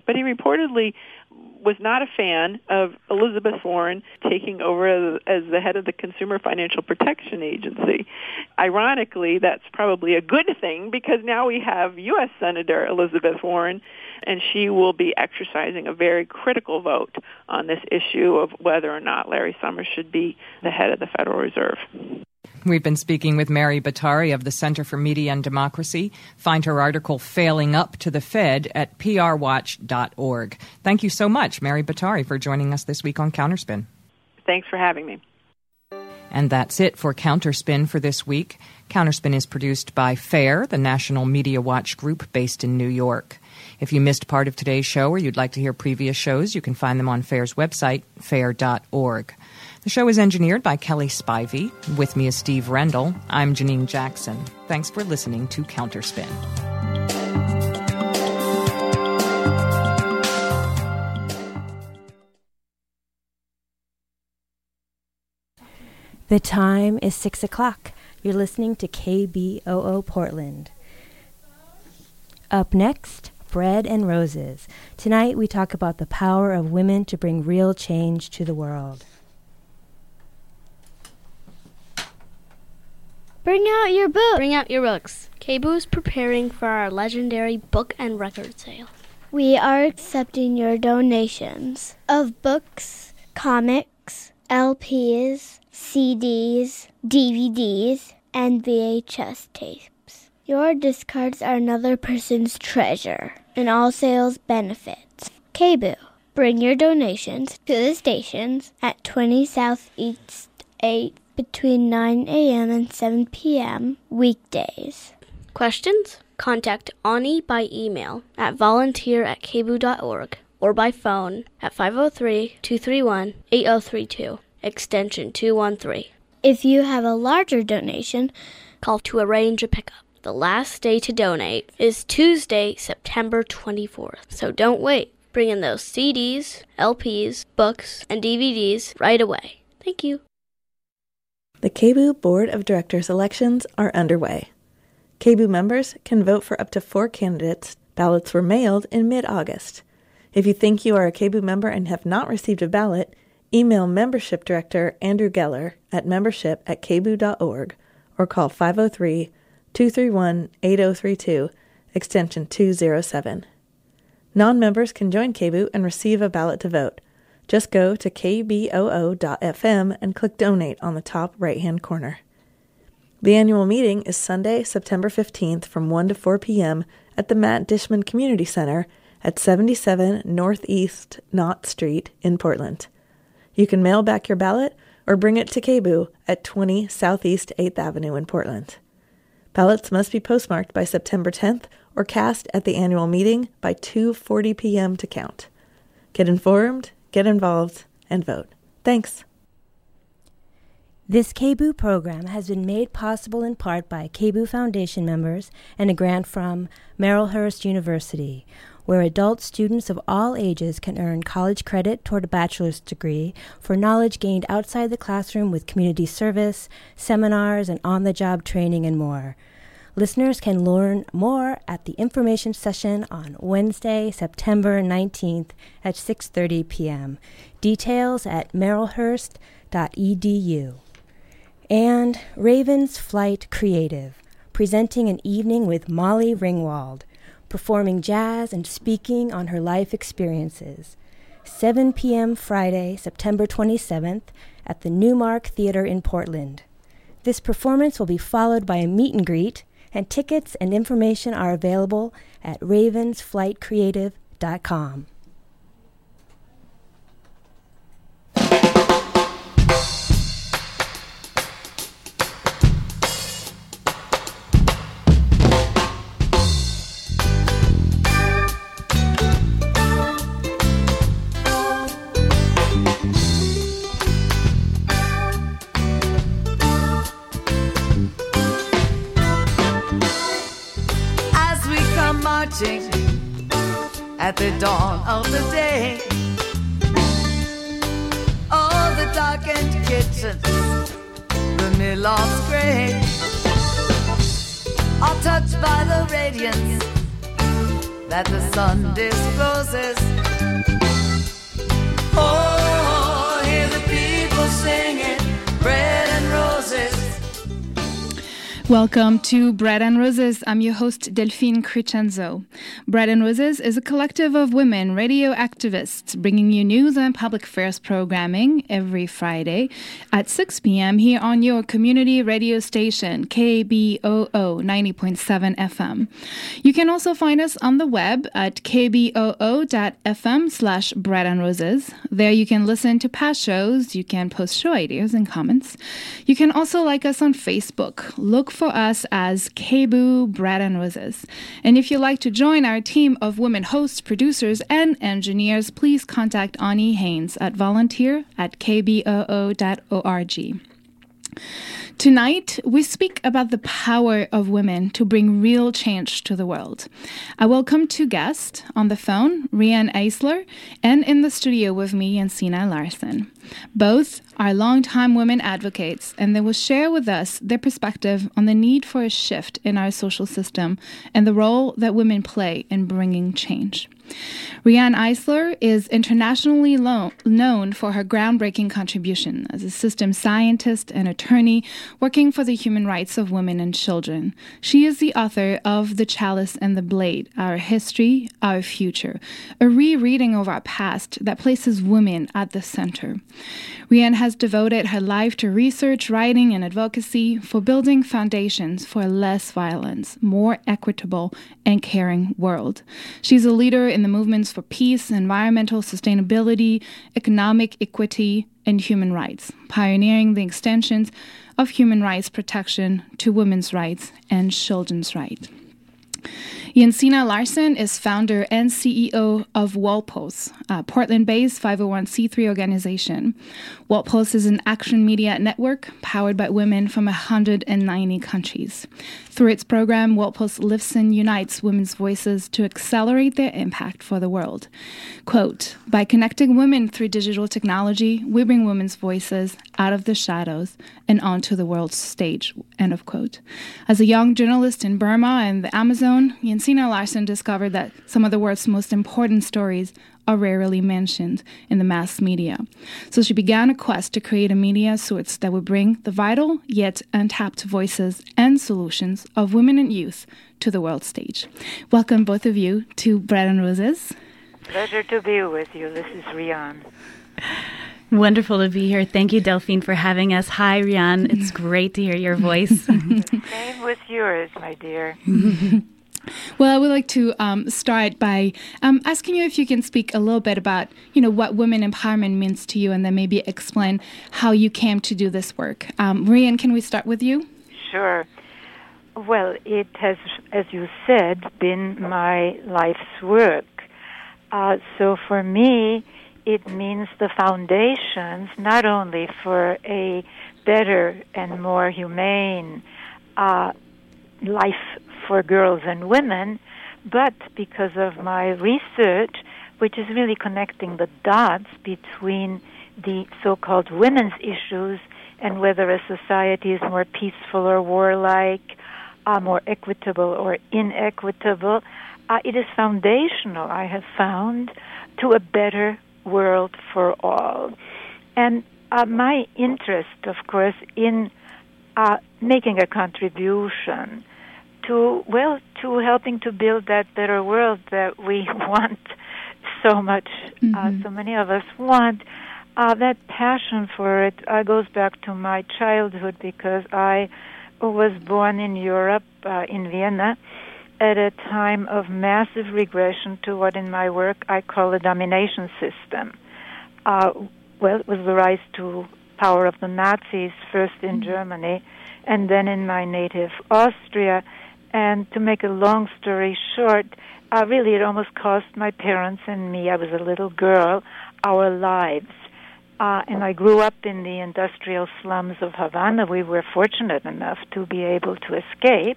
but he reportedly was not a fan of Elizabeth Warren taking over as the head of the Consumer Financial Protection Agency. Ironically, that's probably a good thing because now we have U.S. Senator Elizabeth Warren, and she will be exercising a very critical vote on this issue of whether or not Larry Summers should be the head of the Federal Reserve. We've been speaking with Mary Bottari of the Center for Media and Democracy. Find her article, Failing Up to the Fed, at prwatch.org. Thank you so much, Mary Bottari, for joining us this week on Counterspin. Thanks for having me. And that's it for Counterspin for this week. Counterspin is produced by FAIR, the National Media Watch group based in New York. If you missed part of today's show or you'd like to hear previous shows, you can find them on FAIR's website, fair.org. The show is engineered by Kelly Spivey. With me is Steve Rendell. I'm Janine Jackson. Thanks for listening to Counterspin. The time is 6 o'clock. You're listening to KBOO Portland. Up next, Bread and Roses. Tonight we talk about the power of women to bring real change to the world. Bring out your book. Bring out your books. KBOO is preparing for our legendary book and record sale. We are accepting your donations of books, comics, LPs, CDs, DVDs, and VHS tapes. Your discards are another person's treasure, and all sales benefits. KBOO. Bring your donations to the stations at 20 Southeast 8th between 9 a.m. and 7 p.m. weekdays. Questions? Contact Ani by email at volunteer@kboo.org or by phone at 503-231-8032, extension 213. If you have a larger donation, call to arrange a pickup. The last day to donate is Tuesday, September 24th, so don't wait. Bring in those CDs, LPs, books, and DVDs right away. Thank you. The KBOO Board of Directors elections are underway. KBOO members can vote for up to 4 candidates. Ballots were mailed in mid-August. If you think you are a KBOO member and have not received a ballot, email Membership Director Andrew Geller at membership@kboo.org or call 503-231-8032, extension 207. Non-members can join KBOO and receive a ballot to vote. Just go to kboo.fm and click Donate on the top right-hand corner. The annual meeting is Sunday, September 15th from 1 to 4 p.m. at the Matt Dishman Community Center at 77 Northeast Knott Street in Portland. You can mail back your ballot or bring it to KBOO at 20 Southeast 8th Avenue in Portland. Ballots must be postmarked by September 10th or cast at the annual meeting by 2:40 p.m. to count. Get informed, get involved, and vote. Thanks. This KBOO program has been made possible in part by KBOO Foundation members and a grant from Marylhurst University, where adult students of all ages can earn college credit toward a bachelor's degree for knowledge gained outside the classroom with community service, seminars, and on-the-job training and more. Listeners can learn more at the information session on Wednesday, September 19th at 6:30 p.m. Details at marylhurst.edu. And Raven's Flight Creative, presenting an evening with Molly Ringwald, performing jazz and speaking on her life experiences. 7 p.m. Friday, September 27th at the Newmark Theater in Portland. This performance will be followed by a meet and greet, and tickets and information are available at ravensflightcreative.com. At the dawn of the day, all the darkened kitchens, the mill-lofts gray, are touched by the radiance that the sun discloses. Welcome to Bread and Roses. I'm your host, Delphine Crescenzo. Bread and Roses is a collective of women radio activists bringing you news and public affairs programming every Friday at 6 p.m. here on your community radio station, KBOO 90.7 FM. You can also find us on the web at kboo.fm/bread and roses. There you can listen to past shows, you can post show ideas and comments. You can also like us on Facebook. Look for us as KBOO Bread and Roses. And if you'd like to join our team of women hosts, producers, and engineers, please contact Ani Haynes at volunteer@kboo.org. Tonight, we speak about the power of women to bring real change to the world. I welcome two guests on the phone, Rianne Eisler, and in the studio with me, Jensina Larsen. Both are longtime women advocates, and they will share with us their perspective on the need for a shift in our social system and the role that women play in bringing change. Rianne Eisler is internationally known for her groundbreaking contribution as a systems scientist and attorney working for the human rights of women and children. She is the author of The Chalice and the Blade, Our History, Our Future, a rereading of our past that places women at the center. Rianne has devoted her life to research, writing, and advocacy for building foundations for a less violence, more equitable, and caring world. She's a leader in the movements for peace, environmental sustainability, economic equity, and human rights, pioneering the extensions of human rights protection to women's rights and children's rights. Jensina Larsen is founder and CEO of Walpulse, a Portland-based 501c3 organization. Walpulse is an action media network powered by women from 190 countries. Through its program, Walpulse lifts and unites women's voices to accelerate their impact for the world. Quote, "By connecting women through digital technology, we bring women's voices out of the shadows and onto the world's stage," end of quote. As a young journalist in Burma and the Amazon, Jensina Larsen discovered that some of the world's most important stories are rarely mentioned in the mass media. So she began a quest to create a media source that would bring the vital yet untapped voices and solutions of women and youth to the world stage. Welcome both of you to Bread and Roses. Pleasure to be with you. This is Rianne. Wonderful to be here. Thank you, Delphine, for having us. Hi, Rianne. It's great to hear your voice. Same with yours, my dear. Well, I would like to start by asking you if you can speak a little bit about, what women empowerment means to you, and then maybe explain how you came to do this work. Rianne, can we start with you? Sure. Well, it has, as you said, been my life's work. So for me, it means the foundations not only for a better and more humane life for girls and women, but because of my research, which is really connecting the dots between the so-called women's issues and whether a society is more peaceful or warlike, more equitable or inequitable, it is foundational, I have found, to a better world for all. And my interest, of course, in making a contribution to helping to build that better world that we want so much, so many of us want. That passion for it goes back to my childhood because I was born in Europe, in Vienna, at a time of massive regression to what in my work I call a domination system. It was the rise to power of the Nazis, first in Germany, and then in my native Austria. And to make a long story short, really it almost cost my parents and me, I was a little girl, our lives. And I grew up in the industrial slums of Havana. We were fortunate enough to be able to escape,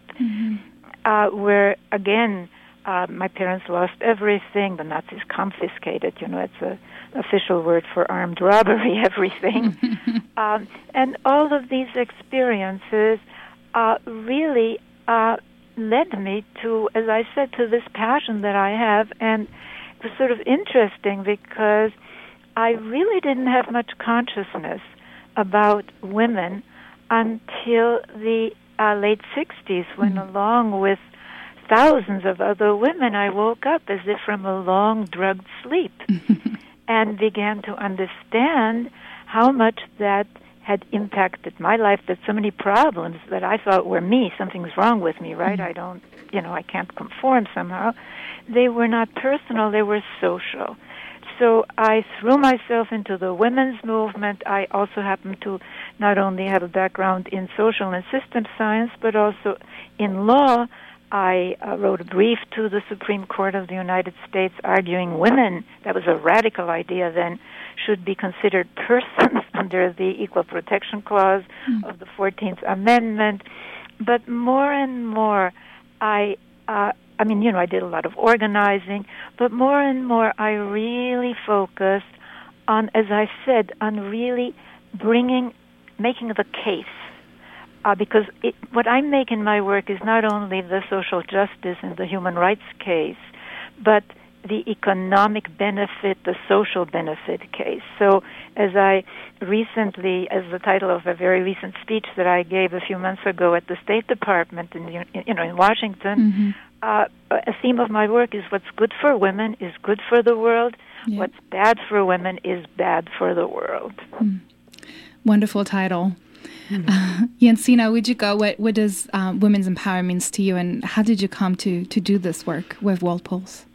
where, again, my parents lost everything. The Nazis confiscated, it's an official word for armed robbery, everything. And all of these experiences really led me to, as I said, to this passion that I have. And it was sort of interesting because I really didn't have much consciousness about women until the late 60s when, along with thousands of other women, I woke up as if from a long drugged sleep and began to understand how much that had impacted my life, that so many problems that I thought were me, something's wrong with me, right? I don't, I can't conform somehow. They were not personal, they were social. So I threw myself into the women's movement. I also happen to not only have a background in social and systems science, but also in law. I wrote a brief to the Supreme Court of the United States arguing women, that was a radical idea then, should be considered persons under the Equal Protection Clause of the 14th Amendment. But more and more, I did a lot of organizing, but more and more I really focused on, as I said, on really making the case. Because what I make in my work is not only the social justice and the human rights case, but the economic benefit, the social benefit case. So as the title of a very recent speech that I gave a few months ago at the State Department in Washington, a theme of my work is what's good for women is good for the world. Yeah. What's bad for women is bad for the world. Wonderful title. Jensine, would you go? What does women's empowerment means to you, and how did you come to do this work with World Pulse?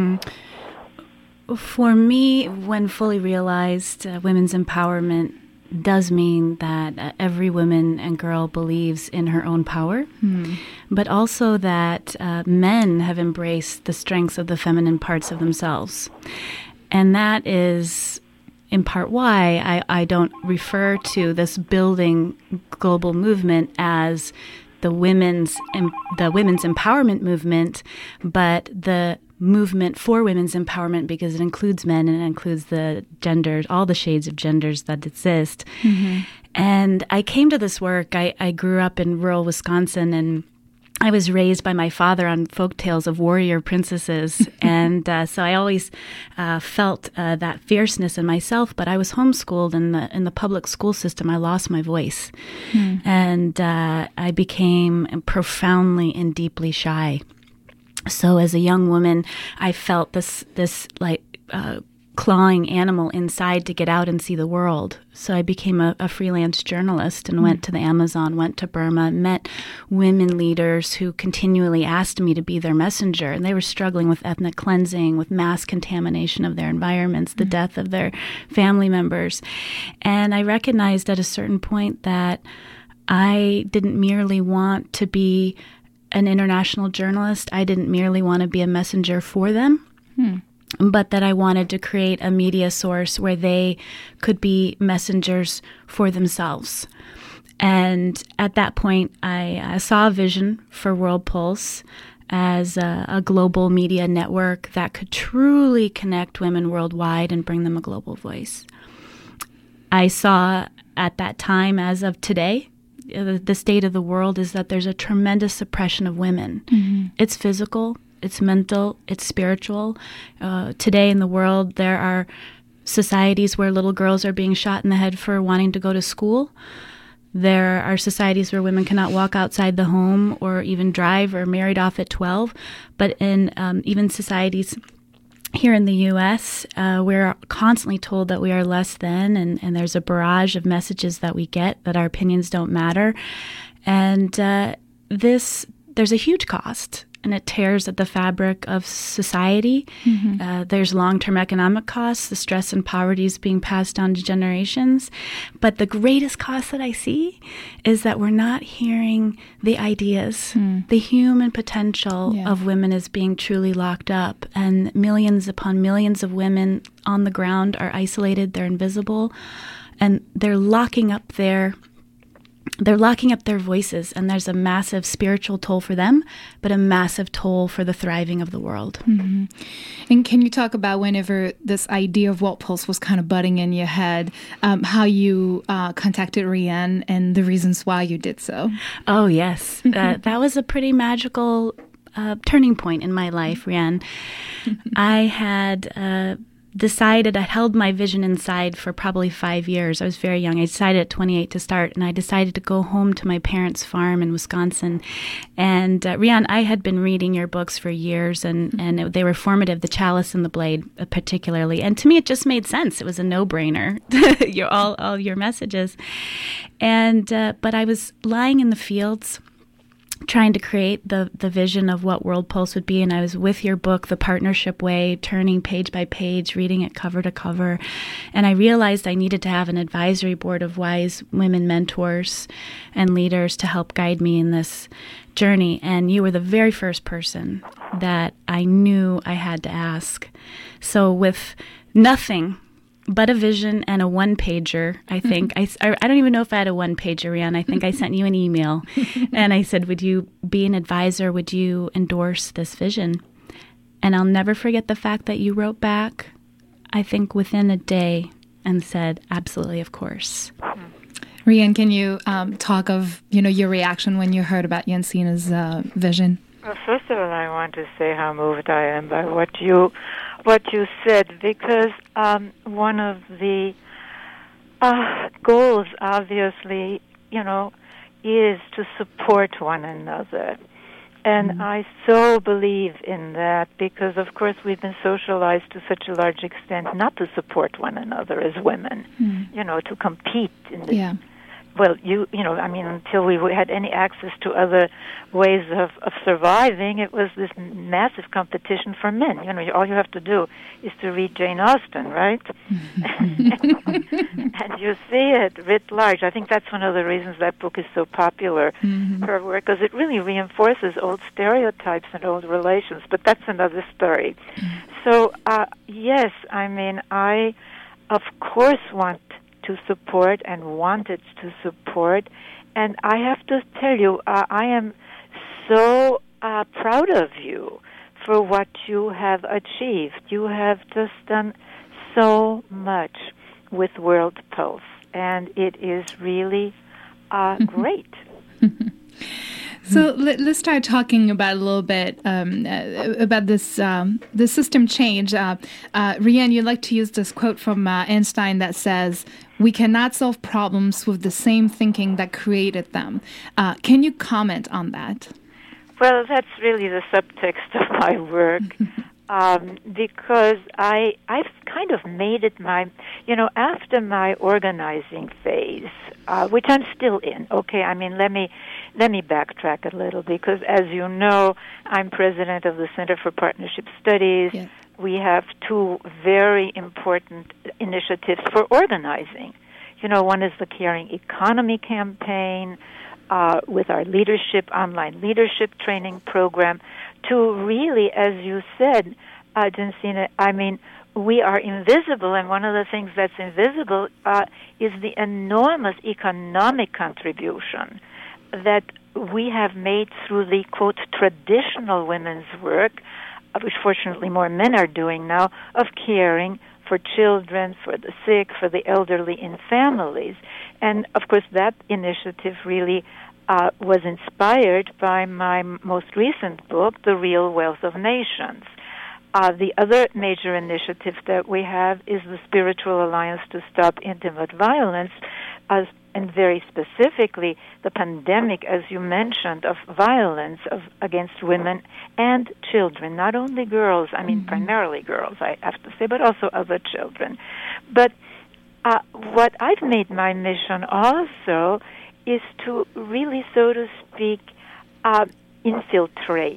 For me, when fully realized, women's empowerment does mean that every woman and girl believes in her own power, but also that men have embraced the strengths of the feminine parts of themselves. And that is in part why I don't refer to this building global movement as the women's empowerment movement, but the movement for women's empowerment, because it includes men and it includes the genders, all the shades of genders that exist. And I came to this work. I grew up in rural Wisconsin, and I was raised by my father on folk tales of warrior princesses, and so I always felt that fierceness in myself. But I was homeschooled in the public school system. I lost my voice, and I became profoundly and deeply shy. So as a young woman, I felt this clawing animal inside to get out and see the world. So I became a freelance journalist and went to the Amazon, went to Burma, met women leaders who continually asked me to be their messenger. And they were struggling with ethnic cleansing, with mass contamination of their environments, the death of their family members. And I recognized at a certain point that I didn't merely want to be an international journalist. I didn't merely want to be a messenger for them. But that I wanted to create a media source where they could be messengers for themselves. And at that point, I saw a vision for World Pulse as a global media network that could truly connect women worldwide and bring them a global voice. I saw at that time, as of today, the state of the world is that there's a tremendous suppression of women. It's physical, it's mental, it's spiritual. Today in the world, there are societies where little girls are being shot in the head for wanting to go to school. There are societies where women cannot walk outside the home or even drive, or married off at 12. But in even societies here in the U.S., we're constantly told that we are less than, and there's a barrage of messages that we get that our opinions don't matter. And there's a huge cost, and it tears at the fabric of society. There's long-term economic costs. The stress and poverty is being passed down to generations. But the greatest cost that I see is that we're not hearing the ideas. The human potential of women is being truly locked up. And millions upon millions of women on the ground are isolated. They're invisible. And they're locking up their voices, and there's a massive spiritual toll for them, but a massive toll for the thriving of the world. And can you talk about whenever this idea of World Pulse was kind of budding in your head, how you contacted Rian and the reasons why you did so? Oh, yes. That was a pretty magical turning point in my life, Rian. I had decided, I held my vision inside for probably 5 years. I was very young. I decided at 28 to start, and I decided to go home to my parents' farm in Wisconsin. And Rian, I had been reading your books for years, and they were formative, The Chalice and the Blade particularly. And to me, it just made sense. It was a no-brainer, all your messages. And but I was lying in the fields trying to create the vision of what World Pulse would be, and I was with your book, The Partnership Way, turning page by page, reading it cover to cover, and I realized I needed to have an advisory board of wise women mentors and leaders to help guide me in this journey, and you were the very first person that I knew I had to ask. So with nothing but a vision and a one-pager, I think. I don't even know if I had a one-pager, Rian. I think I sent you an email, and I said, would you be an advisor? Would you endorse this vision? And I'll never forget the fact that you wrote back, I think within a day, and said, absolutely, of course. Rian, can you talk of your reaction when you heard about Jensina's vision? Well, first of all, I want to say how moved I am by what you said, because one of the goals, obviously, is to support one another. And I so believe in that because, of course, we've been socialized to such a large extent not to support one another as women, to compete in this. Well, until we had any access to other ways of surviving, it was this massive competition for men. All you have to do is to read Jane Austen, right? And you see it writ large. I think that's one of the reasons that book is so popular, her work, because it really reinforces old stereotypes and old relations, but that's another story. So, yes, I, of course, want to support and wanted to support. And I have to tell you, I am so proud of you for what you have achieved. You have just done so much with World Pulse, and it is really great. So let's start talking about a little bit about this the system change. Rian, you like to use this quote from Einstein that says, "We cannot solve problems with the same thinking that created them." Can you comment on that? Well, that's really the subtext of my work. Because I've kind of made it my, after my organizing phase, which I'm still in. Okay, let me backtrack a little, because as you know, I'm president of the Center for Partnership Studies. Yes. We have two very important initiatives for organizing. One is the Caring Economy campaign, with our online leadership training program, to really, as you said, Jensina, we are invisible, and one of the things that's invisible is the enormous economic contribution that we have made through the, quote, traditional women's work, which fortunately more men are doing now, of caring for children, for the sick, for the elderly in families. And, of course, that initiative really was inspired by my most recent book, The Real Wealth of Nations. The other major initiative that we have is the Spiritual Alliance to Stop Intimate Violence, and very specifically the pandemic, as you mentioned, of violence against women and children, not only girls, primarily girls, I have to say, but also other children. But what I've made my mission also is to really, so to speak, infiltrate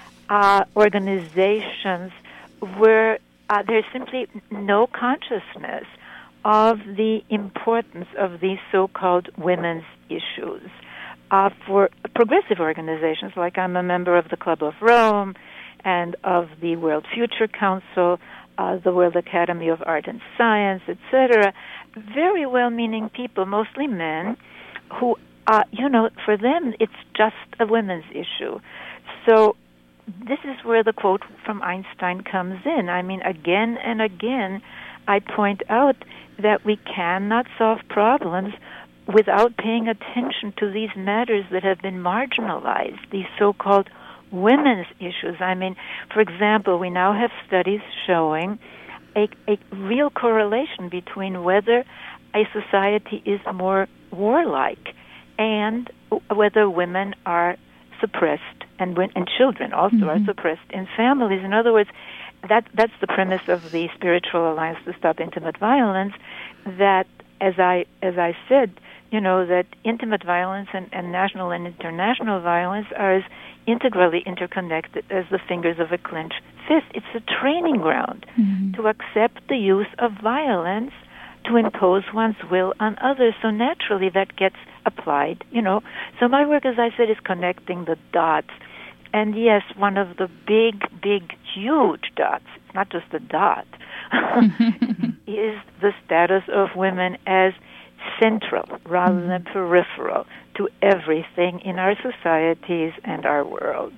organizations where there's simply no consciousness of the importance of these so-called women's issues. For progressive organizations, like I'm a member of the Club of Rome and of the World Future Council, the World Academy of Art and Science, etc., very well-meaning people, mostly men, who, for them it's just a women's issue. So this is where the quote from Einstein comes in. Again and again, I point out that we cannot solve problems without paying attention to these matters that have been marginalized, these so-called women's issues. For example, we now have studies showing a real correlation between whether a society is more warlike and whether women are suppressed and children also are suppressed in families. In other words, that's the premise of the Spiritual Alliance to Stop Intimate Violence, that as I said, that intimate violence and national and international violence are as integrally interconnected as the fingers of a clenched fist. It's a training ground to accept the use of violence to impose one's will on others. So naturally that gets applied, So my work, as I said, is connecting the dots. And yes, one of the big, huge dots, not just a dot, is the status of women as central rather than peripheral to everything in our societies and our world.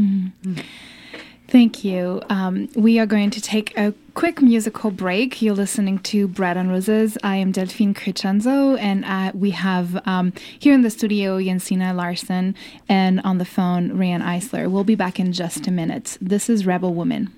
Thank you. We are going to take a quick musical break. You're listening to Bread and Roses. I am Delphine Crescenzo, and we have here in the studio Jensine Larsen, and on the phone Rian Eisler. We'll be back in just a minute. This is Rebel Woman.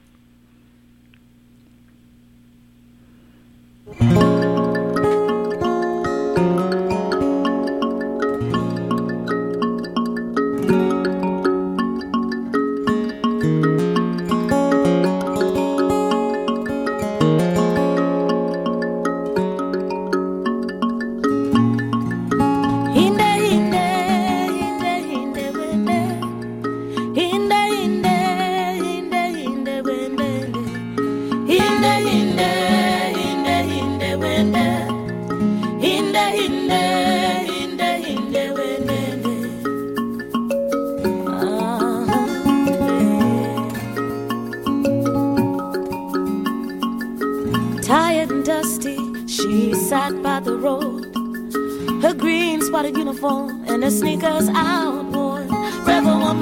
Tired and dusty, she sat by the road, her green spotted uniform and her sneakers outworn. Rebel woman,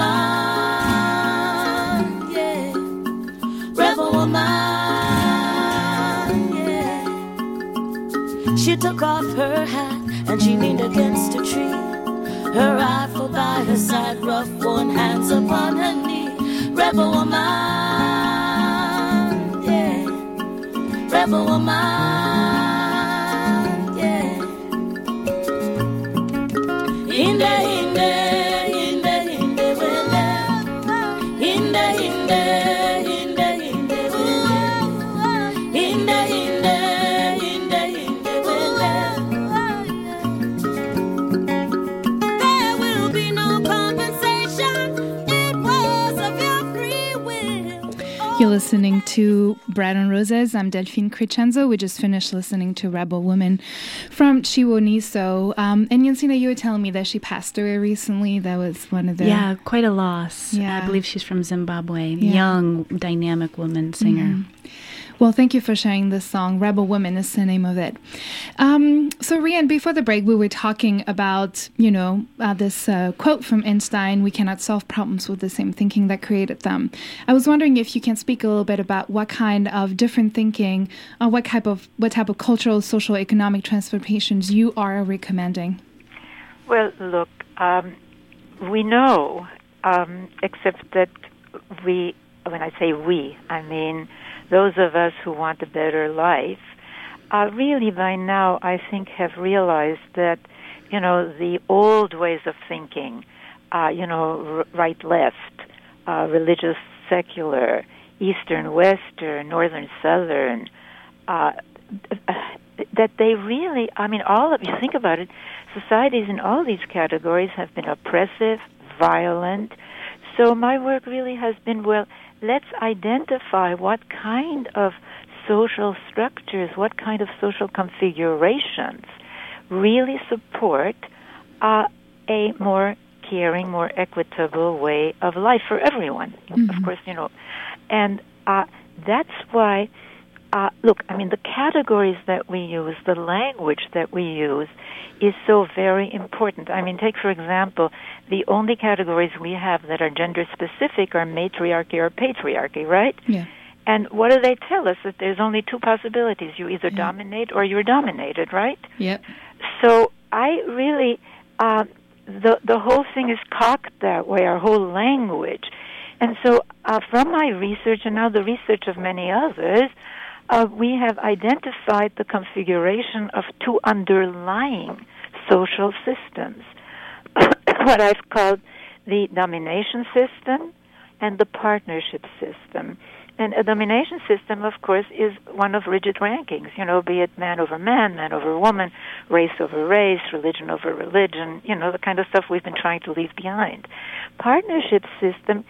yeah. Rebel woman, yeah. She took off her hat and she leaned against a tree, her rifle by her side, rough worn hands upon her knee. Rebel woman, Rebel woman, yeah. Hinde, hinde, hinde, hinde, wele. Hinde, hinde, hinde, hinde, wele. Hinde, hinde, hinde, hinde, wele. There will be no compensation. It was of your free will. You're listening to Bread and Roses. I'm Delphine Crescenzo. We just finished listening to Rebel Woman from Chiwoniso. And Jensine, you were telling me that she passed away recently. That was one of the... Yeah, quite a loss. Yeah. I believe she's from Zimbabwe. Yeah. Young, dynamic woman singer. Well, thank you for sharing this song. Rebel Woman is the name of it. So, Rian, before the break, we were talking about, this quote from Einstein, "We cannot solve problems with the same thinking that created them." I was wondering if you can speak a little bit about what kind of different thinking, what type of cultural, social, economic transformations you are recommending. Well, look, we know, except that when I say we, I mean those of us who want a better life, really by now, I think, have realized that, the old ways of thinking, right-left, religious, secular, Eastern, Western, Northern, Southern, that they really, all of you think about it, societies in all these categories have been oppressive, violent. So my work really has been, let's identify what kind of social structures, what kind of social configurations really support a more caring, more equitable way of life for everyone, of course, And that's why, the categories that we use, the language that we use is so very important. Take, for example, the only categories we have that are gender-specific are matriarchy or patriarchy, right? Yeah. And what do they tell us? That there's only two possibilities. You either dominate or you're dominated, right? Yep. So I really, the whole thing is cocked that way, our whole language. And so from my research and now the research of many others, we have identified the configuration of two underlying social systems, what I've called the domination system and the partnership system. And a domination system, of course, is one of rigid rankings, be it man over man, man over woman, race over race, religion over religion, the kind of stuff we've been trying to leave behind. Partnership system,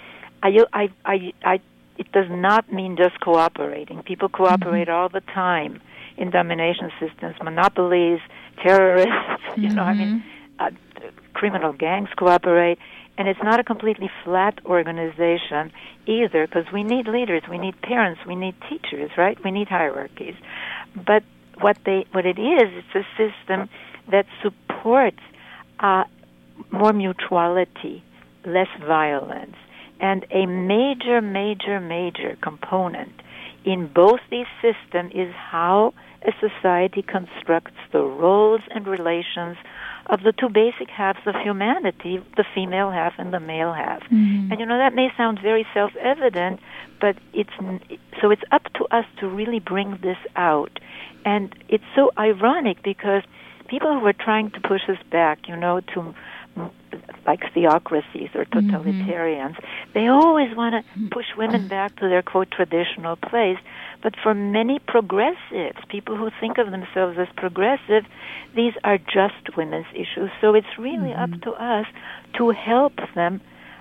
it does not mean just cooperating. People cooperate all the time in domination systems, monopolies, terrorists, criminal gangs cooperate. And it's not a completely flat organization either, because we need leaders, we need parents, we need teachers, right? We need hierarchies. But what it is, it's a system that supports more mutuality, less violence. And a major, major, major component in both these systems is how a society constructs the roles and relations of the two basic halves of humanity, the female half and the male half. And that may sound very self-evident, but it's up to us to really bring this out. And it's so ironic because people who are trying to push us back, to like theocracies or totalitarians, they always want to push women back to their, quote, traditional place. But for many progressives, people who think of themselves as progressive, these are just women's issues. So it's really up to us to help them,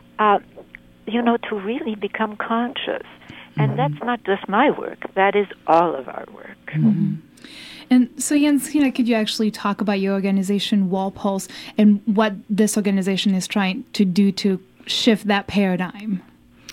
to really become conscious. And that's not just my work. That is all of our work. And so, Jens, could you actually talk about your organization, WorldPulse, and what this organization is trying to do to shift that paradigm?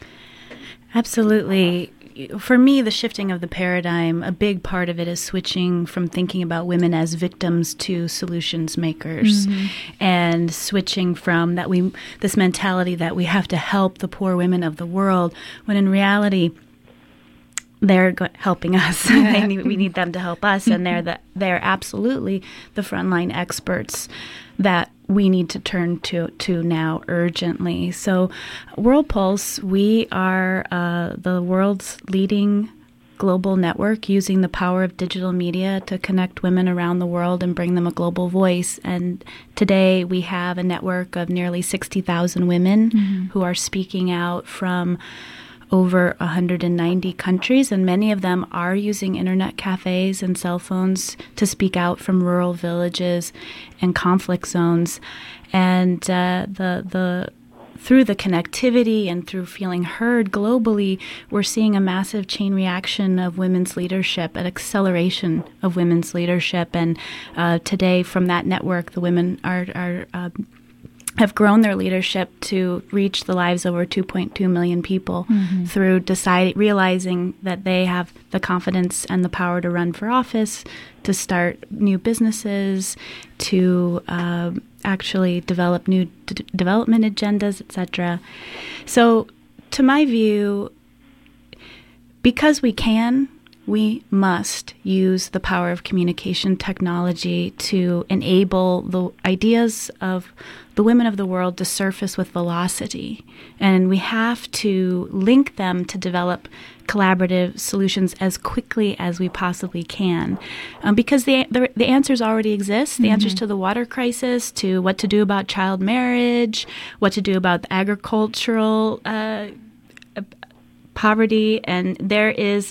Absolutely. For me, the shifting of the paradigm, a big part of it is switching from thinking about women as victims to solutions makers, and switching from this mentality that we have to help the poor women of the world, when in reality, they're helping us. We need them to help us, and they're absolutely the frontline experts that we need to turn to now urgently. So, WorldPulse, we are the world's leading global network using the power of digital media to connect women around the world and bring them a global voice. And today we have a network of nearly 60,000 women who are speaking out from over 190 countries, and many of them are using internet cafes and cell phones to speak out from rural villages and conflict zones. And through the connectivity and through feeling heard globally, we're seeing a massive chain reaction of women's leadership, an acceleration of women's leadership. And today, from that network, the women have grown their leadership to reach the lives of over 2.2 million people through realizing that they have the confidence and the power to run for office, to start new businesses, to actually develop new development agendas, etc. So, to my view, because we must use the power of communication technology to enable the ideas of the women of the world to surface with velocity. And we have to link them to develop collaborative solutions as quickly as we possibly can. Because the answers already exist. The answers to the water crisis, to what to do about child marriage, what to do about the agricultural poverty. And there is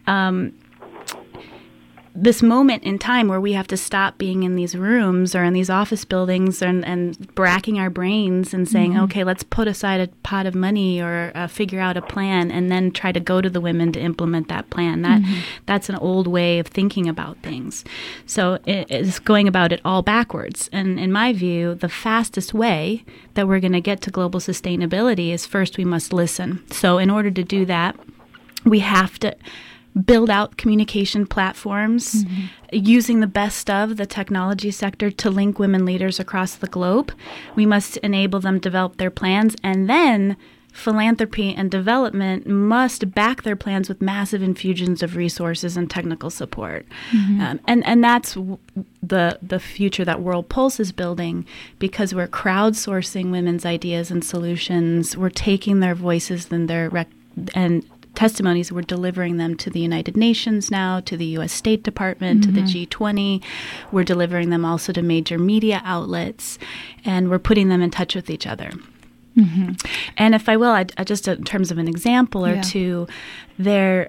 this moment in time where we have to stop being in these rooms or in these office buildings and bracking our brains and saying, okay, let's put aside a pot of money or figure out a plan and then try to go to the women to implement that plan. That's an old way of thinking about things. So it's going about it all backwards. And in my view, the fastest way that we're going to get to global sustainability is first we must listen. So in order to do that, we have to build out communication platforms using the best of the technology sector to link women leaders across the globe. We must enable them to develop their plans, and then philanthropy and development must back their plans with massive infusions of resources and technical support. And that's the future that WorldPulse is building, because we're crowdsourcing women's ideas and solutions. We're taking their voices and testimonies. We're delivering them to the United Nations now, to the U.S. State Department, to the G20. We're delivering them also to major media outlets, and we're putting them in touch with each other. And if I will, I just in terms of an example or two, there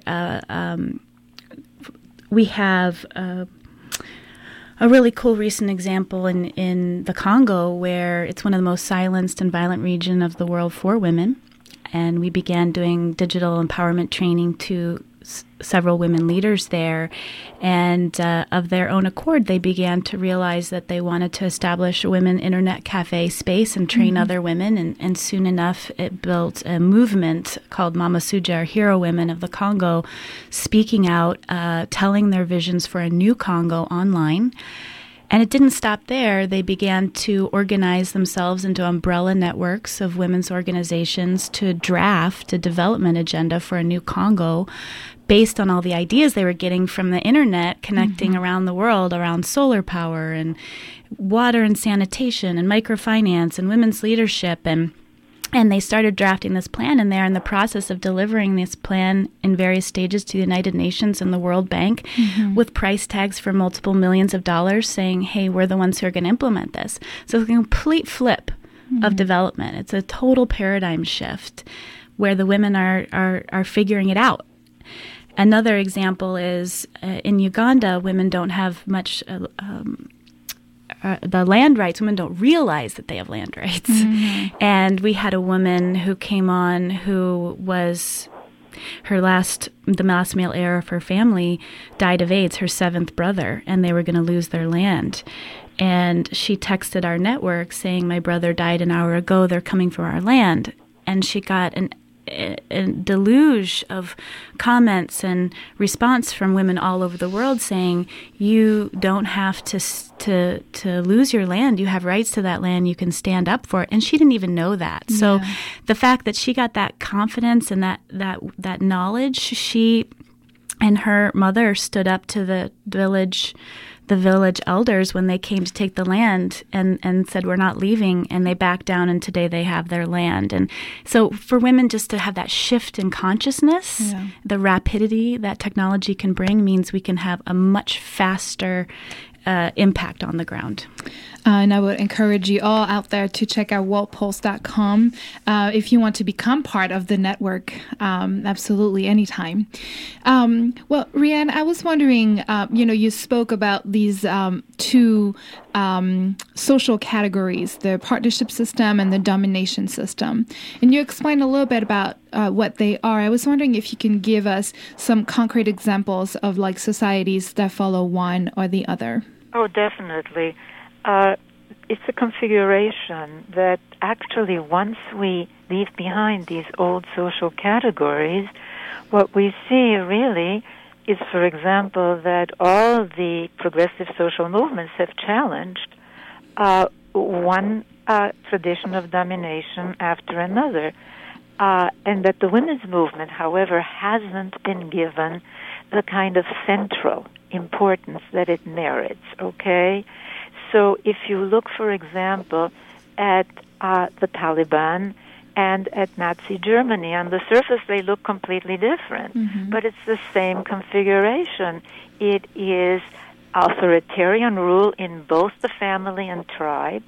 we have a really cool recent example in the Congo, where it's one of the most silenced and violent region of the world for women. And we began doing digital empowerment training to several women leaders there. And of their own accord, they began to realize that they wanted to establish a women internet cafe space and train other women. And soon enough, it built a movement called Mama Suja, or Hero Women of the Congo, speaking out, telling their visions for a new Congo online. And it didn't stop there. They began to organize themselves into umbrella networks of women's organizations to draft a development agenda for a new Congo based on all the ideas they were getting from the internet, connecting around the world around solar power and water and sanitation and microfinance and women's leadership. And they started drafting this plan, and they're in the process of delivering this plan in various stages to the United Nations and the World Bank with price tags for multiple millions of dollars, saying, hey, we're the ones who are going to implement this. So it's a complete flip of development. It's a total paradigm shift where the women are figuring it out. Another example is in Uganda, women don't have much the land rights. Women don't realize that they have land rights. And we had a woman who came on who was the last male heir of her family died of AIDS, her seventh brother, and they were going to lose their land. And she texted our network saying, my brother died an hour ago, they're coming for our land. And she got a deluge of comments and response from women all over the world saying, you don't have to lose your land. You have rights to that land. You can stand up for it. And she didn't even know that. Yeah. So the fact that she got that confidence and that knowledge, she and her mother stood up to the village elders when they came to take the land and said, we're not leaving, and they backed down, and today they have their land. And so for women just to have that shift in consciousness, the rapidity that technology can bring means we can have a much faster impact on the ground. And I would encourage you all out there to check out worldpulse.com if you want to become part of the network. Absolutely, anytime. Well, Rianne, I was wondering, you spoke about these two social categories, the partnership system and the domination system. And you explained a little bit about what they are. I was wondering if you can give us some concrete examples of like societies that follow one or the other. Oh, definitely. It's a configuration that actually once we leave behind these old social categories, what we see really is, for example, that all the progressive social movements have challenged one tradition of domination after another, and that the women's movement, however, hasn't been given the kind of central importance that it merits, okay? So if you look, for example, at the Taliban and at Nazi Germany, on the surface they look completely different, but it's the same configuration. It is authoritarian rule in both the family and tribe,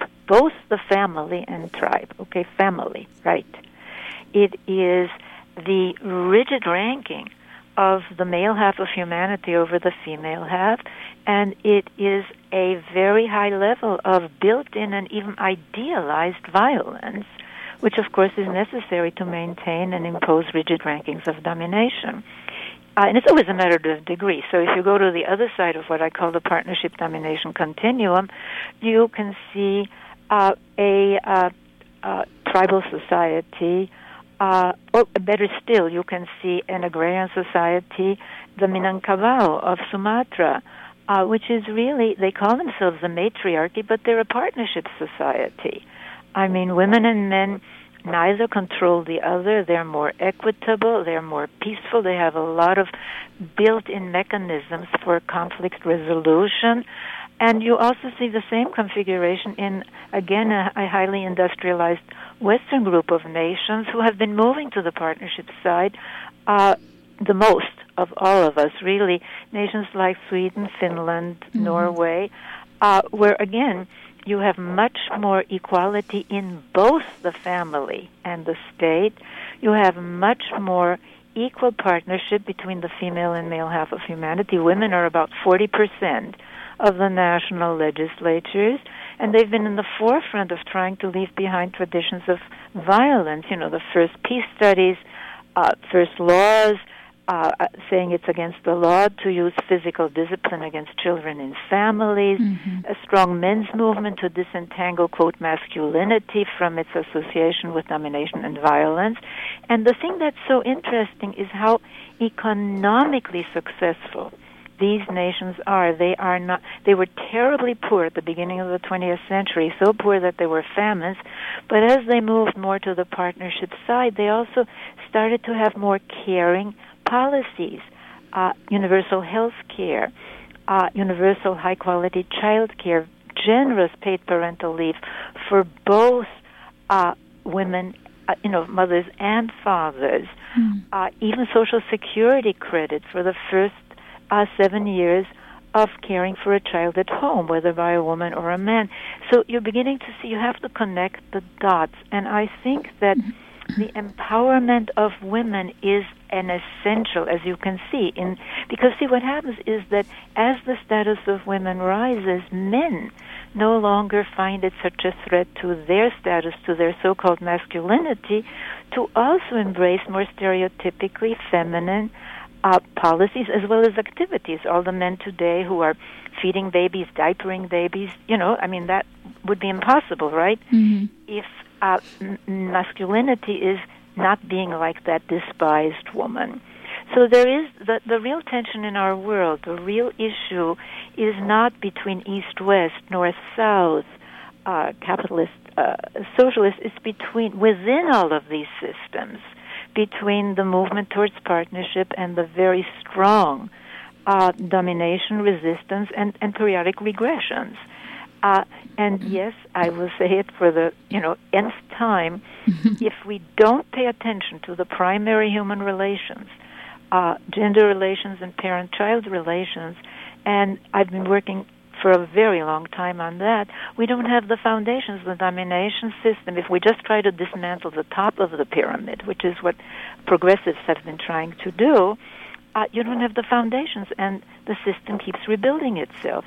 okay, family, right? It is the rigid ranking of the male half of humanity over the female half, and it is a very high level of built-in and even idealized violence, which of course is necessary to maintain and impose rigid rankings of domination. And it's always a matter of degree. So if you go to the other side of what I call the partnership domination continuum, you can see a tribal society, or better still, you can see an agrarian society, the Minangkabau of Sumatra, which is really, they call themselves a matriarchy, but they're a partnership society. I mean, women and men neither control the other. They're more equitable. They're more peaceful. They have a lot of built-in mechanisms for conflict resolution. And you also see the same configuration in, again, a highly industrialized Western group of nations who have been moving to the partnership side the most of all of us, really, nations like Sweden, Finland, Norway, where, again, you have much more equality in both the family and the state. You have much more equal partnership between the female and male half of humanity. Women are about 40% of the national legislatures, and they've been in the forefront of trying to leave behind traditions of violence. You know, the first peace studies, first laws, saying it's against the law to use physical discipline against children in families, a strong men's movement to disentangle, quote, masculinity from its association with domination and violence. And the thing that's so interesting is how economically successful these nations are. They were terribly poor at the beginning of the 20th century, so poor that they were famines, but as they moved more to the partnership side, they also started to have more caring policies, universal health care, universal high-quality child care, generous paid parental leave for both women, mothers and fathers, even Social Security credit for the first 7 years of caring for a child at home, whether by a woman or a man. So you're beginning to see you have to connect the dots. And I think that the empowerment of women is an essential, as you can see, because see what happens is that as the status of women rises, men no longer find it such a threat to their status, to their so-called masculinity, to also embrace more stereotypically feminine policies as well as activities. All the men today who are feeding babies, diapering babies, that would be impossible, right? If masculinity is not being like that despised woman. So there is the real tension in our world. The real issue is not between East-West, North-South, capitalist, socialist. It's within all of these systems, between the movement towards partnership and the very strong domination, resistance, and periodic regressions. And yes, I will say it for the nth time, if we don't pay attention to the primary human relations, gender relations and parent-child relations, and I've been working for a very long time on that, we don't have the foundations, the domination system. If we just try to dismantle the top of the pyramid, which is what progressives have been trying to do, you don't have the foundations, and the system keeps rebuilding itself,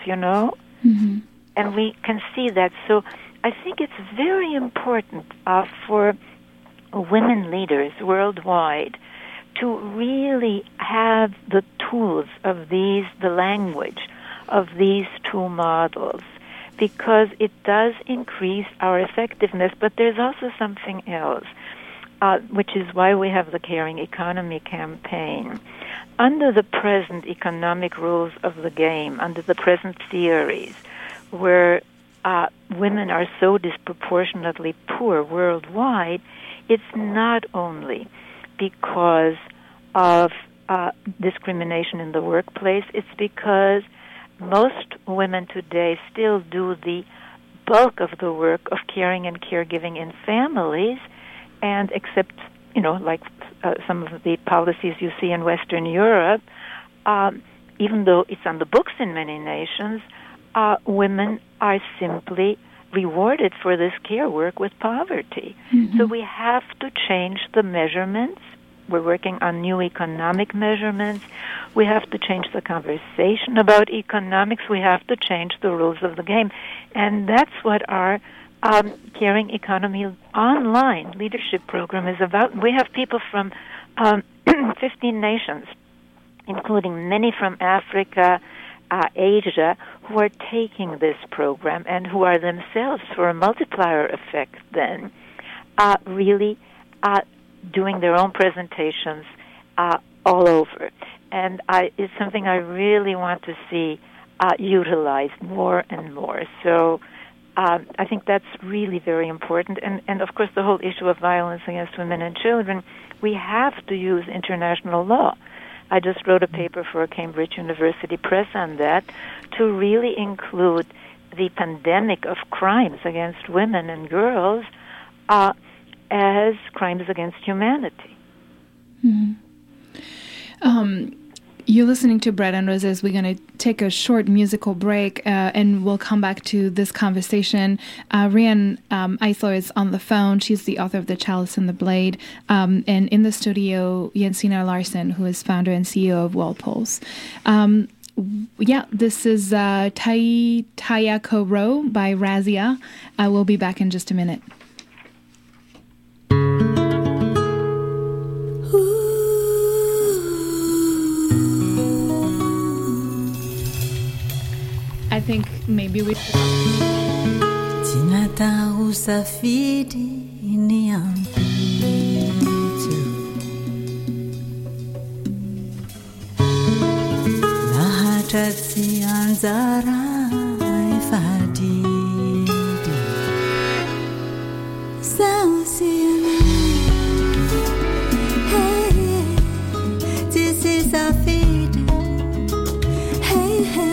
And we can see that. So I think it's very important for women leaders worldwide to really have the tools of the language of these two models, because it does increase our effectiveness. But there's also something else, which is why we have the Caring Economy campaign. Under the present economic rules of the game, under the present theories, where women are so disproportionately poor worldwide, it's not only because of discrimination in the workplace, it's because most women today still do the bulk of the work of caring and caregiving in families, and except, like some of the policies you see in Western Europe, even though it's on the books in many nations, women are simply rewarded for this care work with poverty. So we have to change the measurements. We're working on new economic measurements. We have to change the conversation about economics. We have to change the rules of the game. And that's what our Caring Economy online leadership program is about. We have people from 15 nations, including many from Africa, Asia, who are taking this program and who are themselves, for a multiplier effect then, really doing their own presentations all over. And it's something I really want to see utilized more and more. So I think that's really very important. And of course, the whole issue of violence against women and children, we have to use international law. I just wrote a paper for Cambridge University Press on that, to really include the pandemic of crimes against women and girls as crimes against humanity. You're listening to Bread and Roses. We're going to take a short musical break, and we'll come back to this conversation. Riane Eisler is on the phone. She's the author of The Chalice and the Blade. And in the studio, Jensine Larsen, who is founder and CEO of Walpoles. This is Tayako Ro by Razia. We'll be back in just a minute. I think maybe we should. Tinata usafiri ni ampitu na hatati anzara ifadidi sausiana hey this is a feed hey hey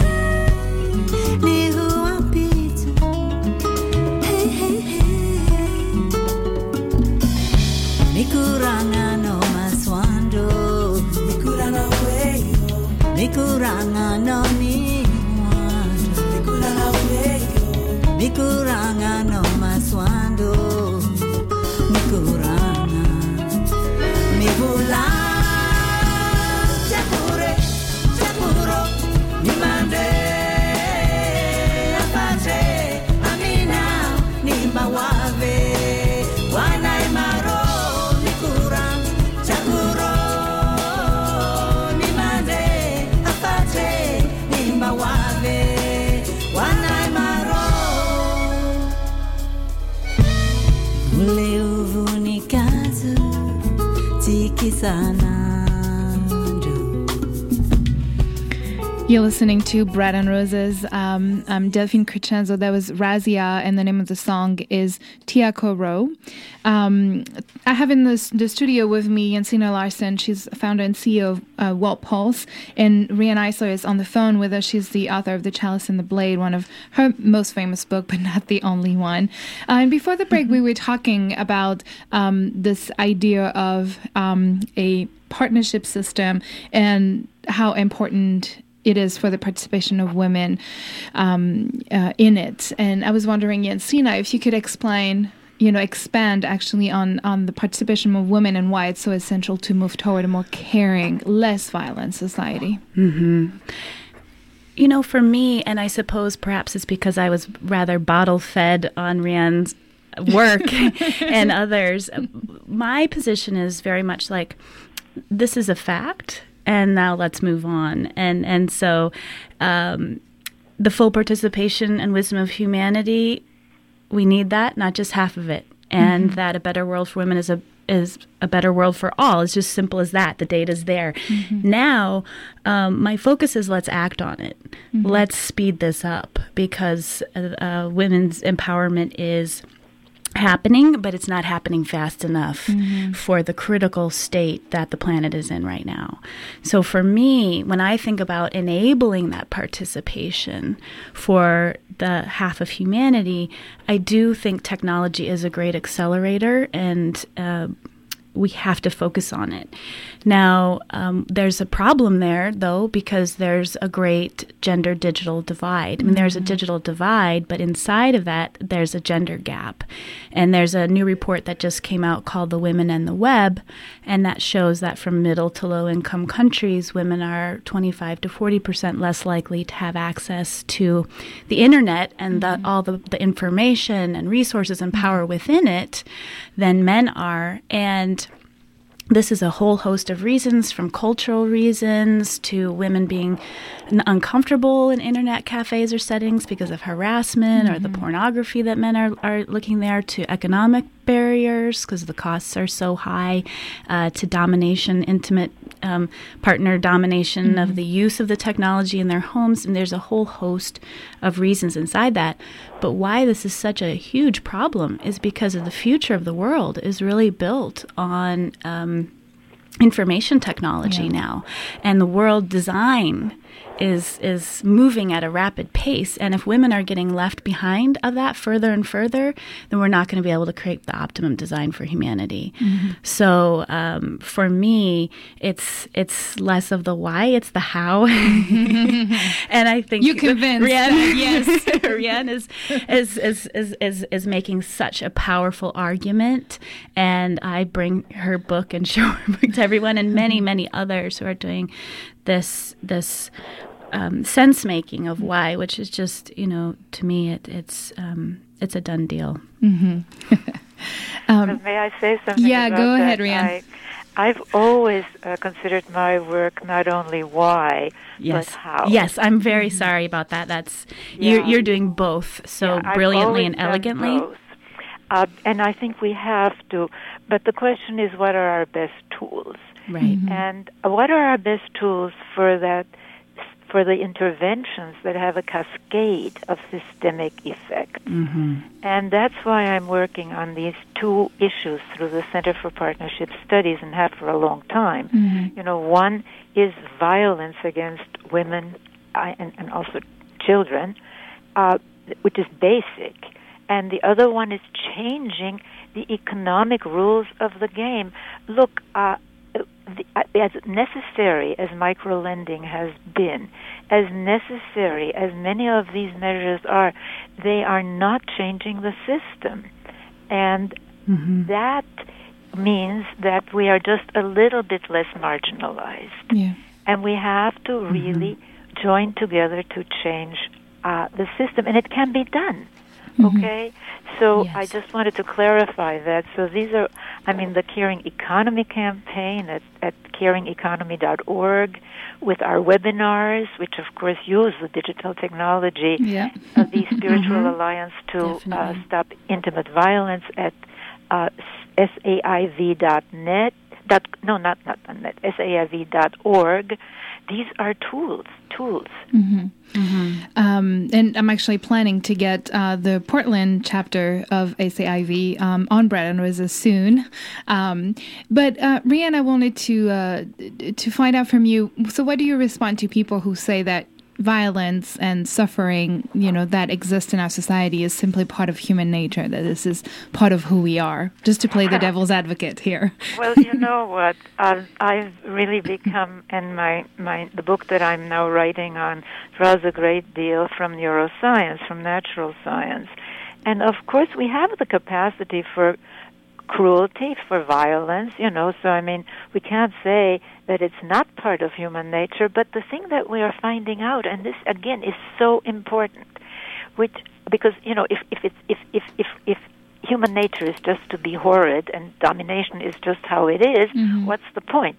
Mikurangano maswando Mikurana weyo Mikurangano miwando Mikurana weyo Mikurangano maswando Mikurana Mihula Chakure Chakuro Nimande Apate Amina Nimbawave Wanaimaro You're listening to Bread and Roses. I'm Delphine Crescenzo. That was Razia, and the name of the song is Tayako Ro. I have in the studio with me Jensine Larsen. She's founder and CEO of Walpoles, and Riane Eisler is on the phone with us. She's the author of The Chalice and the Blade, one of her most famous books, but not the only one. And before the break, we were talking about this idea of a partnership system and how important it is for the participation of women in it. And I was wondering, Jensine, if you could expand actually on the participation of women and why it's so essential to move toward a more caring, less violent society. Mm-hmm. You know, for me, and I suppose perhaps it's because I was rather bottle-fed on Riane's work and others, my position is very much like, this is a fact, and now let's move on. And so the full participation and wisdom of humanity, we need that, not just half of it. And that a better world for women is a better world for all. It's just simple as that. The data's there. Now, my focus is let's act on it. Let's speed this up, because women's empowerment is happening, but it's not happening fast enough for the critical state that the planet is in right now. So for me, when I think about enabling that participation for the half of humanity, I do think technology is a great accelerator, and we have to focus on it. Now, there's a problem there, though, because there's a great gender digital divide. I mean, there's a digital divide, but inside of that, there's a gender gap. And there's a new report that just came out called The Women and the Web, and that shows that from middle to low income countries, women are 25 to 40% less likely to have access to the internet and all the information and resources and power within it than men are. And this is a whole host of reasons, from cultural reasons to women being uncomfortable in internet cafes or settings because of harassment or the pornography that men are looking there, to economic barriers because the costs are so high, to domination, intimate partner domination of the use of the technology in their homes. And there's a whole host of reasons inside that. But why this is such a huge problem is because of the future of the world is really built on information technology now. And the world design is moving at a rapid pace. And if women are getting left behind of that further and further, then we're not going to be able to create the optimum design for humanity. Mm-hmm. So for me, it's less of the why, it's the how. And I think you convinced Rianne, yes, Rianne is making such a powerful argument, and I bring her book and show her book to everyone, and many others who are doing this sense making of why, which is just, to me it's a done deal. Mm-hmm. May I say something? Yeah, about go that? ahead, Rianne. I've always considered my work not only why, yes. but how. Yes, I'm very sorry about that. That's you're doing both so brilliantly and elegantly. Both. And I think we have to. But the question is, what are our best tools? Right. Mm-hmm. And what are our best tools for that? For the interventions that have a cascade of systemic effects. Mm-hmm. And that's why I'm working on these two issues through the Center for Partnership Studies and have for a long time. Mm-hmm. One is violence against women and also children, which is basic. And the other one is changing the economic rules of the game. Look, as necessary as microlending has been, as necessary as many of these measures are, they are not changing the system. And that means that we are just a little bit less marginalized. Yeah. And we have to really join together to change the system. And it can be done. Okay? So yes. I just wanted to clarify that. So these are, the Caring Economy campaign at caringeconomy.org, with our webinars, which of course use the digital technology of the Spiritual Alliance to Stop Intimate Violence at SAIV.net. SAIV.org. These are tools. Mm-hmm. Mm-hmm. And I'm actually planning to get the Portland chapter of SAIV on Bread and Roses soon. But Rianne, I wanted to find out from you. So, what do you respond to people who say that violence and suffering, that exists in our society is simply part of human nature, that this is part of who we are? Just to play the devil's advocate here. Well, you know what? I've really become, and the book that I'm now writing on draws a great deal from neuroscience, from natural science. And of course, we have the capacity for cruelty, for violence, so we can't say that it's not part of human nature, but the thing that we are finding out, and this again is so important, because if human nature is just to be horrid and domination is just how it is, what's the point?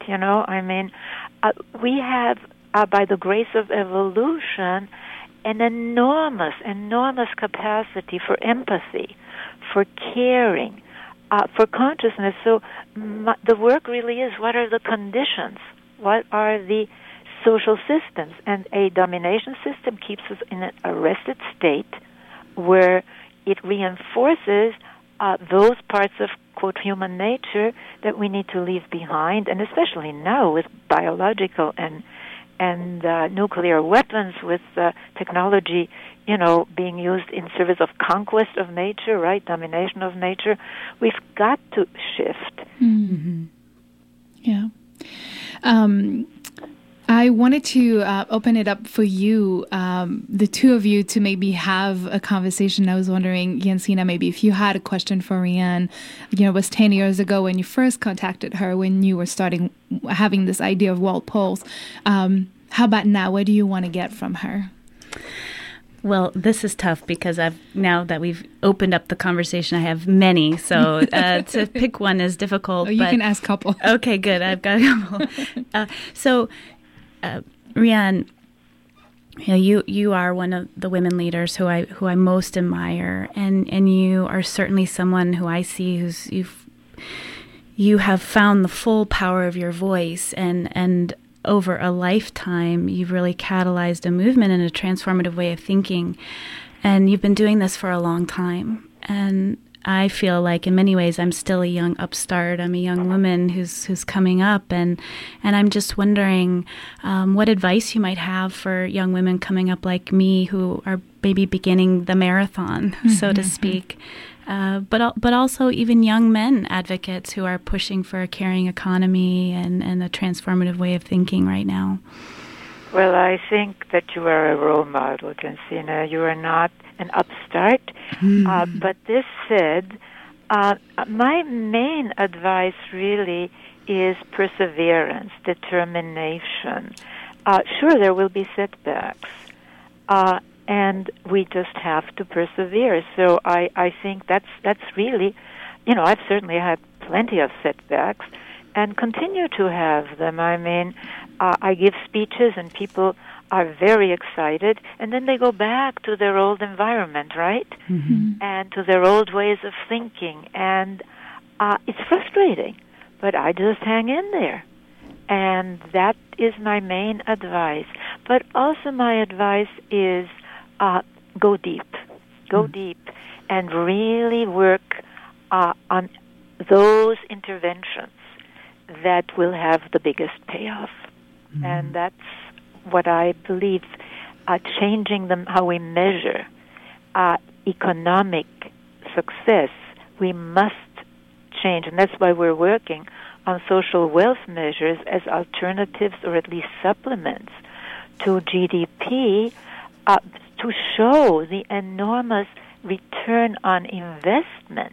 We have, by the grace of evolution, an enormous capacity for empathy, for caring, for consciousness. So the work really is, what are the conditions? What are the social systems? And a domination system keeps us in an arrested state where it reinforces those parts of, quote, human nature that we need to leave behind, and especially now with biological and nuclear weapons, with technology, being used in service of conquest of nature, right? Domination of nature. We've got to shift. Mm-hmm. Yeah. I wanted to open it up for you, the two of you, to maybe have a conversation. I was wondering, Jensine, maybe if you had a question for Rianne. It was 10 years ago when you first contacted her, when you were having this idea of World Pulse. How about now? What do you want to get from her? Well, this is tough because now that we've opened up the conversation, I have many. So to pick one is difficult. You can ask a couple. Okay, good. I've got a couple. Rianne, you are one of the women leaders who I most admire, and you are certainly someone who I see you have found the full power of your voice, and over a lifetime, you've really catalyzed a movement and a transformative way of thinking. And you've been doing this for a long time. And I feel like in many ways I'm still a young upstart. I'm a young woman who's coming up, and I'm just wondering what advice you might have for young women coming up like me who are maybe beginning the marathon, so to speak. But also even young men advocates who are pushing for a caring economy and a transformative way of thinking right now. Well, I think that you are a role model, Jensina. You are not an upstart. But this said, my main advice really is perseverance, determination. Sure, there will be setbacks. And we just have to persevere. So I think that's really, I've certainly had plenty of setbacks and continue to have them. I mean, I give speeches and people are very excited, and then they go back to their old environment, right? And to their old ways of thinking. And it's frustrating, but I just hang in there. And that is my main advice. But also my advice is go deep. Go deep and really work on those interventions that will have the biggest payoff. And that's what I believe, changing how we measure economic success. We must change, and that's why we're working on social wealth measures as alternatives or at least supplements to GDP, to show the enormous return on investment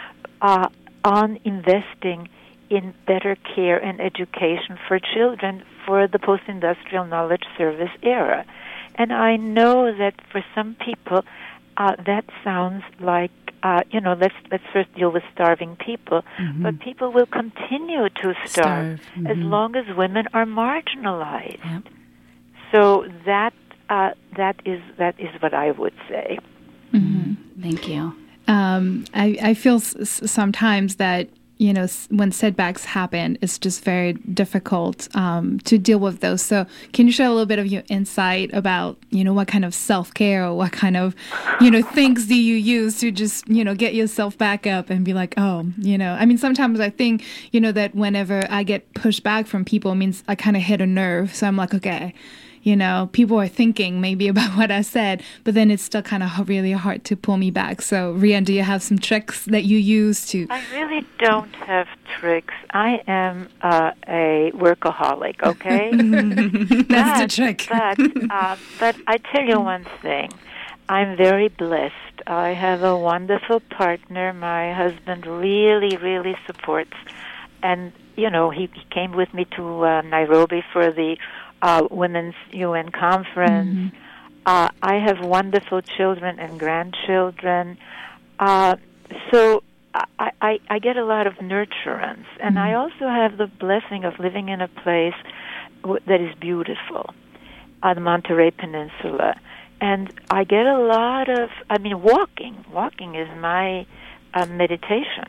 on investing in better care and education for children for the post-industrial knowledge service era. And I know that for some people that sounds like, let's first deal with starving people, but people will continue to starve as long as women are marginalized. Yep. So that is what I would say. Thank you. I feel sometimes that, when setbacks happen, it's just very difficult to deal with those. So can you share a little bit of your insight about, what kind of self-care or what kind of, things do you use to just, get yourself back up and be like, sometimes I think, that whenever I get pushed back from people, it means I kind of hit a nerve. So I'm like, okay, people are thinking maybe about what I said, but then it's still kind of really hard to pull me back. So, Rian, do you have some tricks that you use to? I really don't have tricks. I am a workaholic, okay? That's the trick. But I tell you one thing. I'm very blessed. I have a wonderful partner. My husband really, really supports. And, he came with me to Nairobi for the Women's UN Conference. I have wonderful children and grandchildren. So I get a lot of nurturance. And I also have the blessing of living in a place that is beautiful, the Monterey Peninsula. And I get a lot of, walking. Walking is my meditation.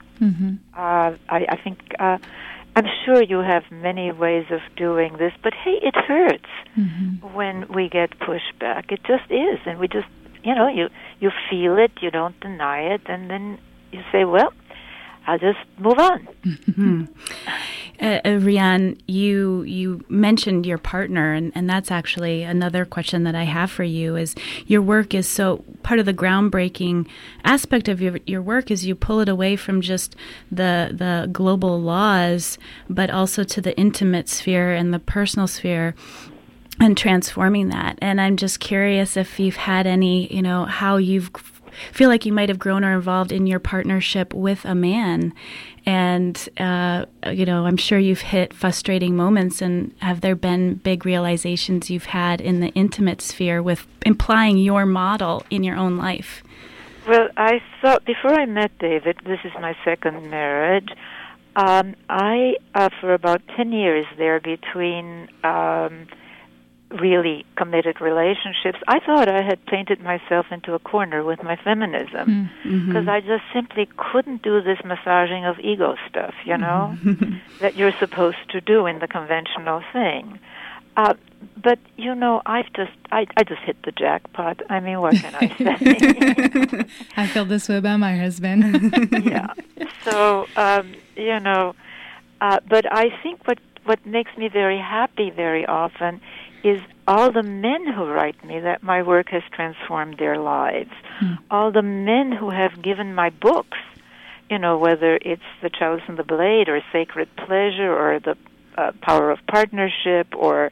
I think... I'm sure you have many ways of doing this, but hey, it hurts when we get pushback. It just is, and we just, you feel it, you don't deny it, and then you say, well, I'll just move on. Rian, you mentioned your partner, and that's actually another question that I have for you. Is your work is so part of the groundbreaking aspect of your work is you pull it away from just the global laws, but also to the intimate sphere and the personal sphere, and transforming that. And I'm just curious if you've had any, how you've feel like you might have grown or evolved in your partnership with a man. And, I'm sure you've hit frustrating moments. And have there been big realizations you've had in the intimate sphere with implying your model in your own life? Well, I thought, before I met David, this is my second marriage, I, for about 10 years there between really committed relationships, I thought I had painted myself into a corner with my feminism because I just simply couldn't do this massaging of ego stuff, that you're supposed to do in the conventional thing. But I just hit the jackpot. I mean, what can I say? I feel this way about my husband. Yeah. So but I think what makes me very happy very often is all the men who write me that my work has transformed their lives. All the men who have given my books, whether it's The Chalice and the Blade or Sacred Pleasure or The Power of Partnership or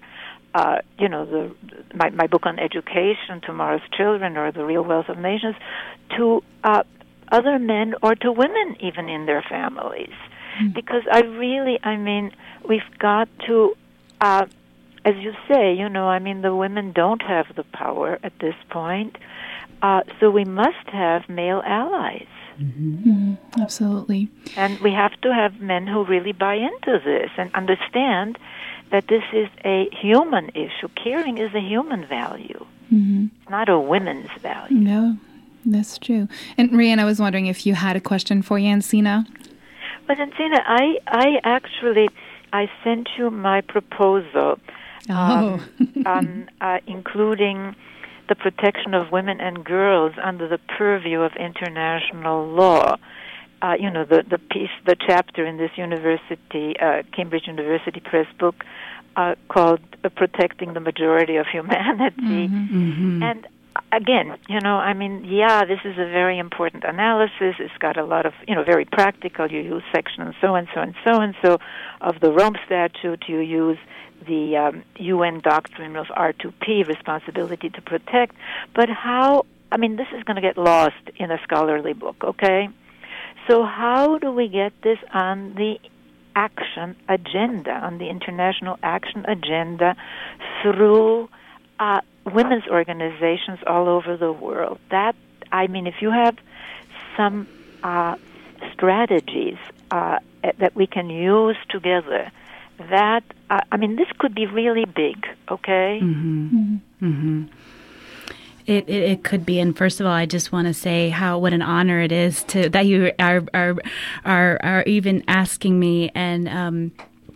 my book on education, Tomorrow's Children, or The Real Wealth of Nations, to other men or to women even in their families. Because we've got to, as you say, the women don't have the power at this point, so we must have male allies. Absolutely. And we have to have men who really buy into this and understand that this is a human issue. Caring is a human value, not a women's value. No, that's true. And Rhian, I was wondering if you had a question for Jensine. But Jensine, I sent you my proposal, including the protection of women and girls under the purview of international law. The chapter in this university, Cambridge University Press book, called "Protecting the Majority of Humanity," and again, this is a very important analysis. It's got a lot of, very practical. You use section so and so and so and so of the Rome Statute. You use the UN doctrine of R2P, responsibility to protect. But this is going to get lost in a scholarly book, okay? So how do we get this on the action agenda, on the international action agenda through women's organizations all over the world? If you have some strategies that we can use together, this could be really big, okay? It could be, and first of all, I just want to say what an honor it is that you are even asking me, and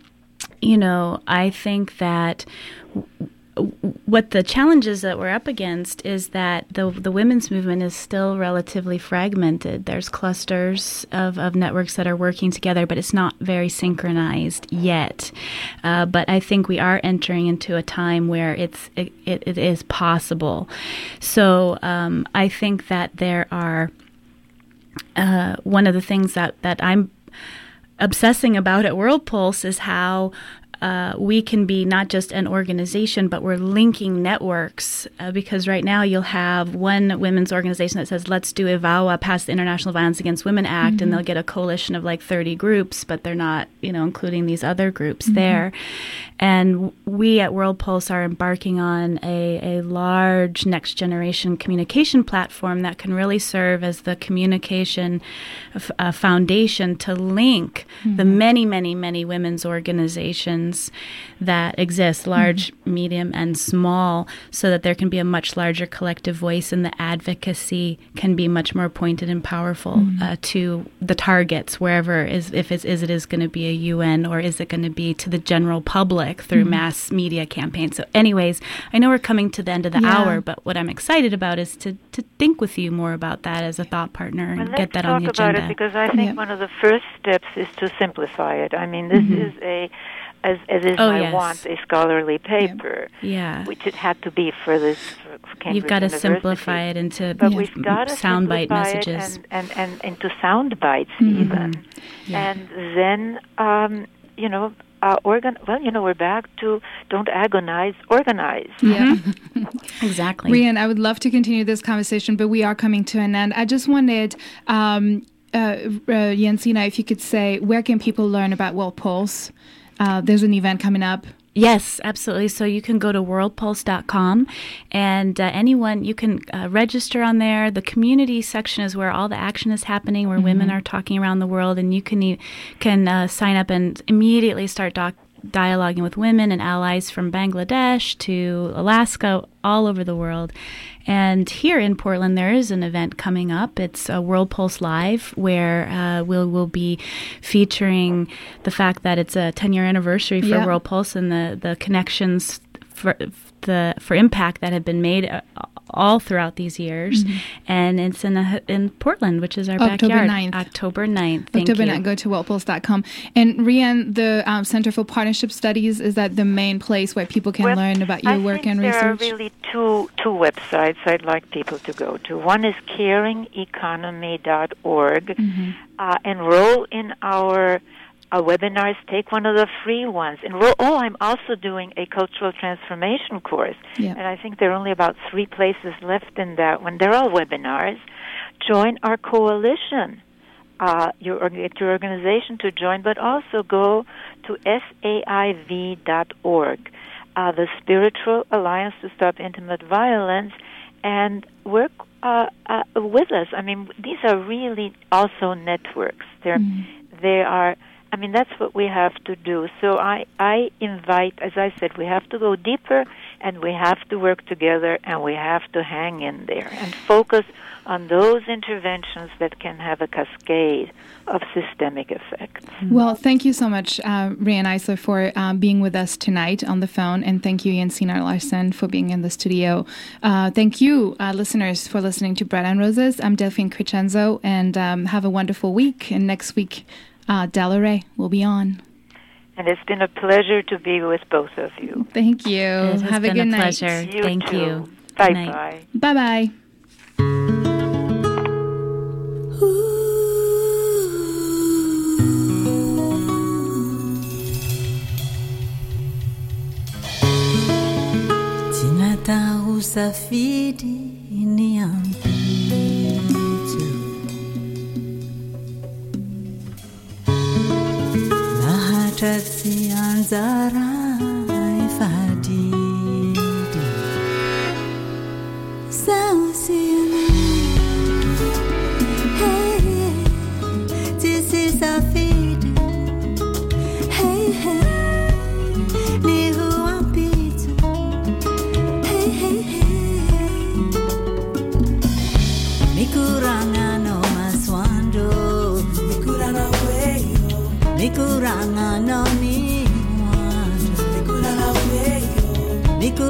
I think that what the challenges that we're up against is that the women's movement is still relatively fragmented. There's clusters of networks that are working together, but it's not very synchronized yet. But I think we are entering into a time where it is possible. So I think that there are one of the things that I'm obsessing about at World Pulse is how we can be not just an organization, but we're linking networks, because right now you'll have one women's organization that says, let's do EVAWA, pass the International Violence Against Women Act, and they'll get a coalition of like 30 groups, but they're not, including these other groups there. And we at World Pulse are embarking on a large next generation communication platform that can really serve as the communication foundation to link the many, many, many women's organizations that exist, large, medium, and small, so that there can be a much larger collective voice, and the advocacy can be much more pointed and powerful to the targets, wherever is going to be a UN, or is it going to be to the general public through mass media campaigns. So anyways, I know we're coming to the end of the hour, but what I'm excited about is to think with you more about that as a thought partner and get that on the agenda. Let's talk about it, because I think one of the first steps is to simplify it. This is want a scholarly paper, which it had to be for this Cambridge You've got to University. simplify it into soundbite messages. And into sound bites even. And then, we're back to don't agonize, organize. Exactly. Rhian, I would love to continue this conversation, but we are coming to an end. I just wanted... Jensine, if you could say, where can people learn about World Pulse? There's an event coming up. Yes, absolutely. So you can go to worldpulse.com, and anyone, you can register on there. The community section is where all the action is happening, where women are talking around the world, and you can sign up and immediately start dialoguing with women and allies from Bangladesh to Alaska, all over the world. And here in Portland, there is an event coming up. It's a World Pulse Live, where we'll be featuring the fact that it's a 10-year anniversary for World Pulse and the connections for impact that have been made all throughout these years. And it's in Portland, which is our backyard. October 9th. Thank October you. 9th. Go to walpoles.com. And Rian, the Center for Partnership Studies, is that the main place where people can learn about your work and research? There are really two websites I'd like people to go to. One is caringeconomy.org. Enroll in our webinars. Take one of the free ones. Enroll. I'm also doing a cultural transformation course. And I think there are only about 3 places left in that one. They're all webinars. Join our coalition. Get your organization to join, but also go to SAIV.org, the Spiritual Alliance to Stop Intimate Violence, and work with us. I mean, these are really also networks. They are. I mean, that's what we have to do. So I invite, as I said, we have to go deeper, and we have to work together, and we have to hang in there and focus on those interventions that can have a cascade of systemic effects. Well, thank you so much, Rian Eisler, for being with us tonight on the phone, and thank you, Jensina Larsen, for being in the studio. Thank you, listeners, for listening to Bread and Roses. I'm Delphine Crescenzo, and have a wonderful week. And next week, Della Ray will be on. And it's been a pleasure to be with both of you. Thank you. Have a good night. Pleasure. Thank you. Bye-bye. Bye-bye. Tinata usafiri ni Taxi anzara